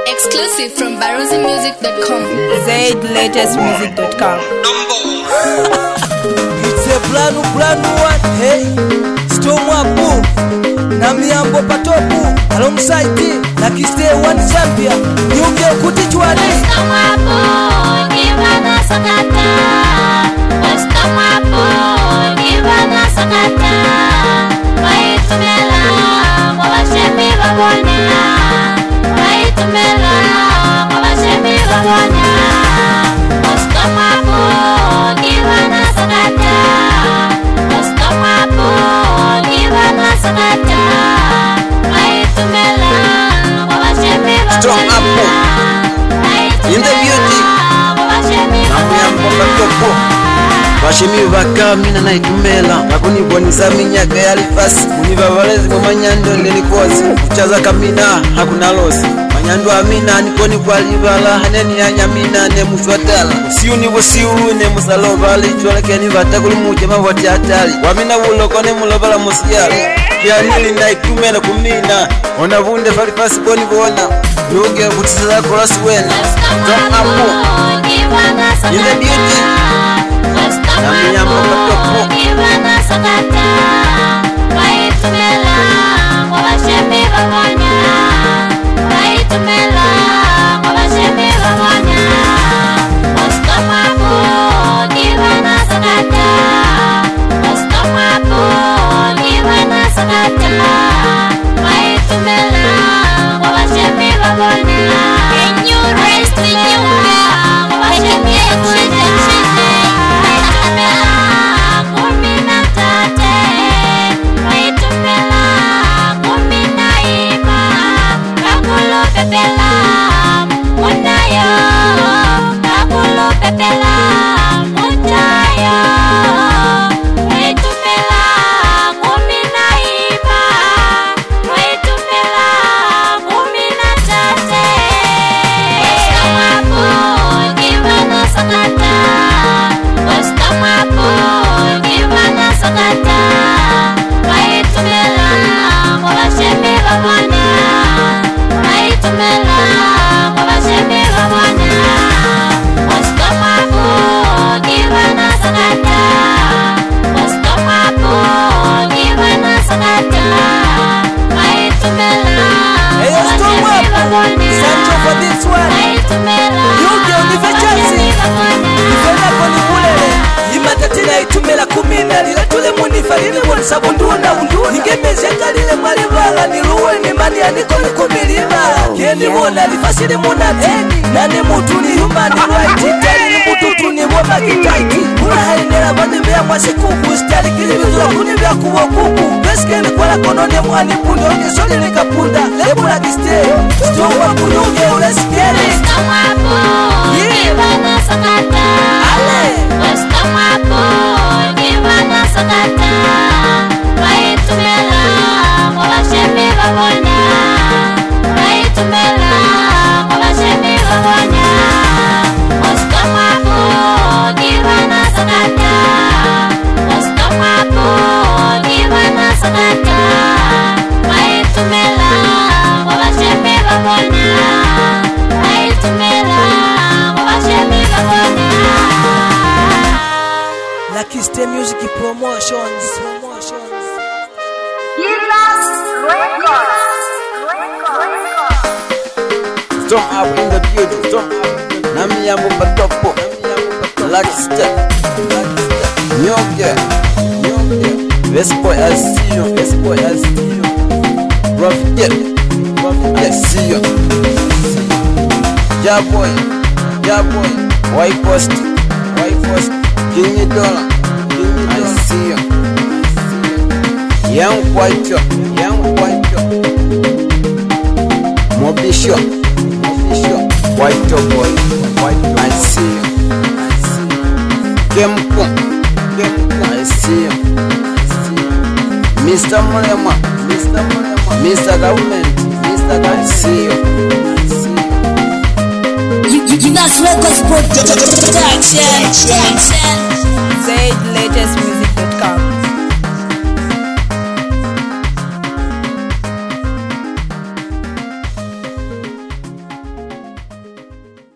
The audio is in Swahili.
Exclusive from barrosemusic.com. ZLatestmusic.com. It's a brand new one. Hey, Storm Abu na Miambo Patopu alongside Lucky Stay One Champion. Nyunge kutichwani Storm Abu Givana Sakata. Storm Abu Givana Sakata. Waitumela Mwashemi Babona. Waitumela Mwashemi Babona. Storm Abu Givana Sakata. Storm Abu Givana Sakata. Waitumela Mwashemi Babona. Storm Abu in the beauty Namyambo Patopu Bashimi bakamina na itumela nakunibonisa minyaka yali fasi muniva valezi mu manyando ndelikozi kuchaza kamina hakuna losi manyando amina nikoni kwa livala haneni ya nyamina ne muswatala siuni bosiune musalovali chwalekeni vatakuli muje mavati hatali wamina uloko ne mulovala musiyali kianili na itumela kumina ona vunde fali fasi boni bona nuge kutizala kolasi wena Storm Abu in the beauty Namyambo Patopu Givana Sakata. Waitumela Mwashemi Babona. Waitumela Mwashemi Babona. Storm Abu Givana Sakata. Storm Abu Givana Sakata. Waitumela Mwashemi Babona. Can you rest in your Mwashemi Babona. Mona lifasile munati nani mutu ni human right tani ni mutu tuniwoma kitaiti unahainera vanimea mwasikuku stali kilivizula kunivya kuwa kuku peskeni kwa konone mwani pundo nisoli nikapunda lebu na kiste Storm Abu nunge uleskeni Storm Abu Givana Sakata. Storm Abu Givana Sakata. Waitumela Mwashemi Babona. Waitumela Mwashemi Babona. Storm Abu Givana Sakata. Storm Abu Givana Sakata. Waitumela Mwashemi Babona. Waitumela Mwashemi Babona. Lucky Stay Music Promotions. Storm Abu in the beauty Storm Abu Namyambo Patopu Lucky Stay Nyonge Vespo I see you Prophet I see you Jaboy White Post King Dollar I see you Young Kwaito Mobisho White boy I see you Kemko I see you Mr. Mulema Mr. Government I see you Ginas Records Production. ZLatestmusic.com.